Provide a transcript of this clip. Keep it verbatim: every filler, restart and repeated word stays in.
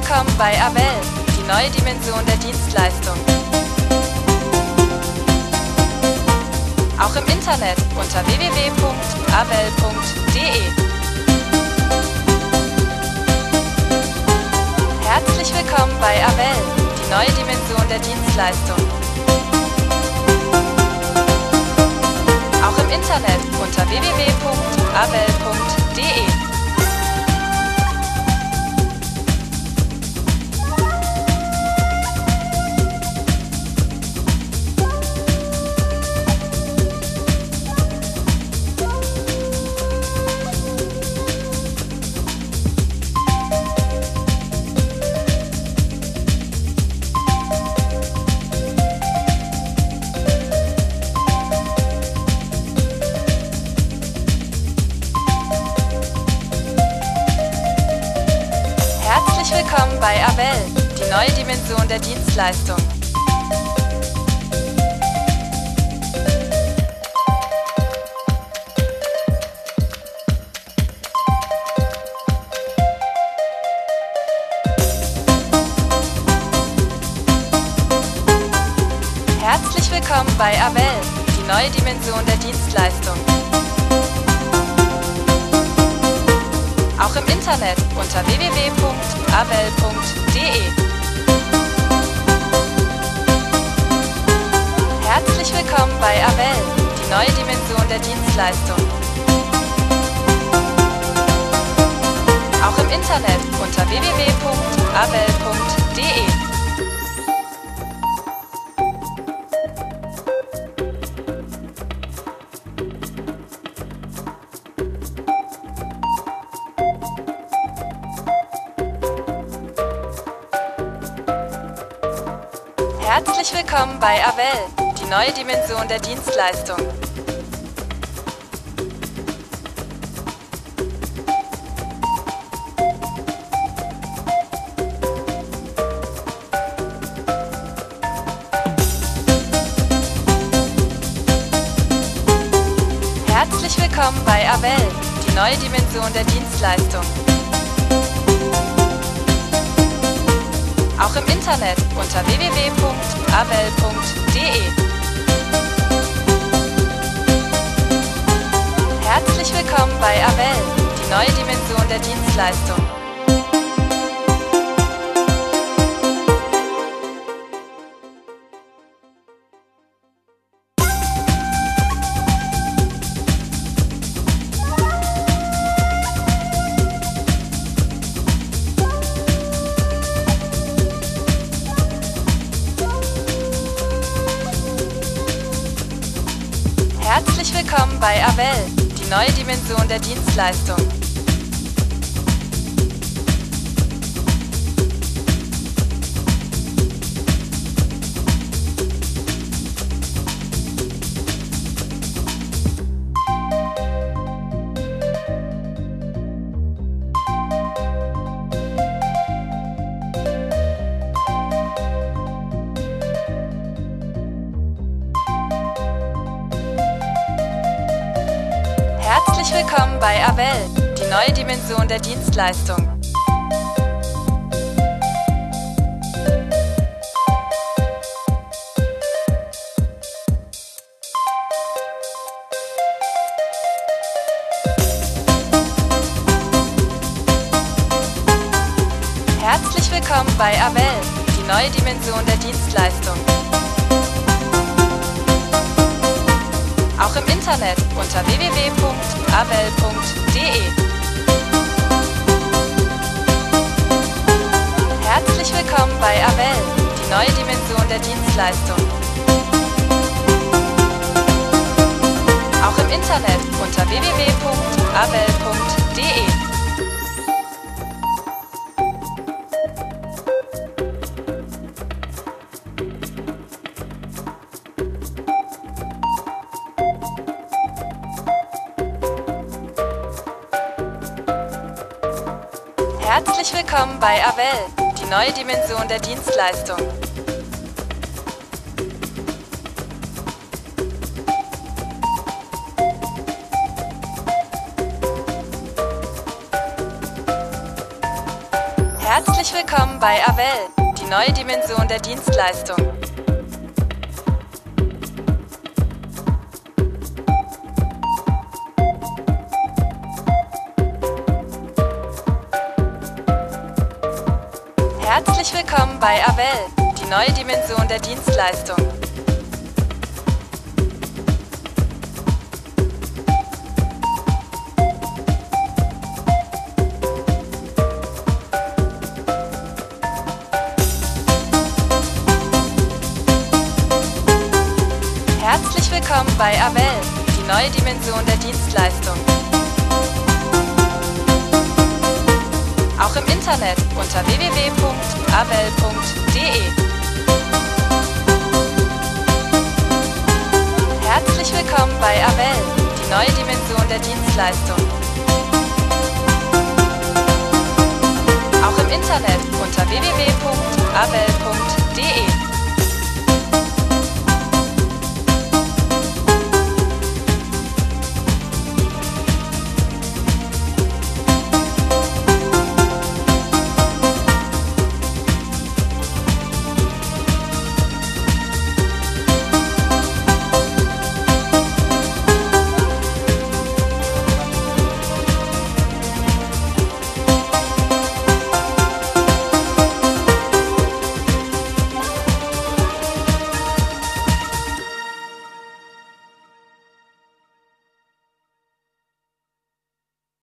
willkommen bei Avell, die neue Dimension der Dienstleistung. Auch im Internet unter w w w punkt avell punkt de. Herzlich willkommen bei Avell, die neue Dimension der Dienstleistung. Auch im Internet unter w w w punkt avell punkt de. Willkommen bei Avell, die neue Dimension der Dienstleistung. Herzlich willkommen bei Avell, die neue Dimension der Dienstleistung. Auch im Internet unter w w w punkt avell punkt de. Herzlich willkommen bei Avell, die neue Dimension der Dienstleistung. Auch im Internet unter w w w punkt avell punkt de. Herzlich willkommen bei Avell, die neue Dimension der Dienstleistung. Herzlich willkommen bei Avell, die neue Dimension der Dienstleistung. Auch im Internet unter w w w punkt avell punkt de. Herzlich willkommen bei Avell, die neue Dimension der Dienstleistung. Herzlich willkommen bei Avell, die neue Dimension der Dienstleistung. Herzlich willkommen bei Avell, die neue Dimension der Dienstleistung. Herzlich willkommen bei Avell, die neue Dimension der Dienstleistung. Auch im Internet unter w w w punkt avell punkt de. Herzlich willkommen bei Avell, die neue Dimension der Dienstleistung. Auch im Internet unter w w w punkt avell punkt de. Herzlich willkommen bei Avell, die neue Dimension der Dienstleistung. Herzlich Herzlich willkommen bei Avell, die neue Dimension der Dienstleistung. Herzlich willkommen bei Avell, die neue Dimension der Dienstleistung. Herzlich willkommen bei Avell, die neue Dimension der Dienstleistung. Auch im Internet unter w w w punkt avell punkt de. Herzlich willkommen bei Avell, die neue Dimension der Dienstleistung. Auch im Internet unter w w w punkt avell punkt de.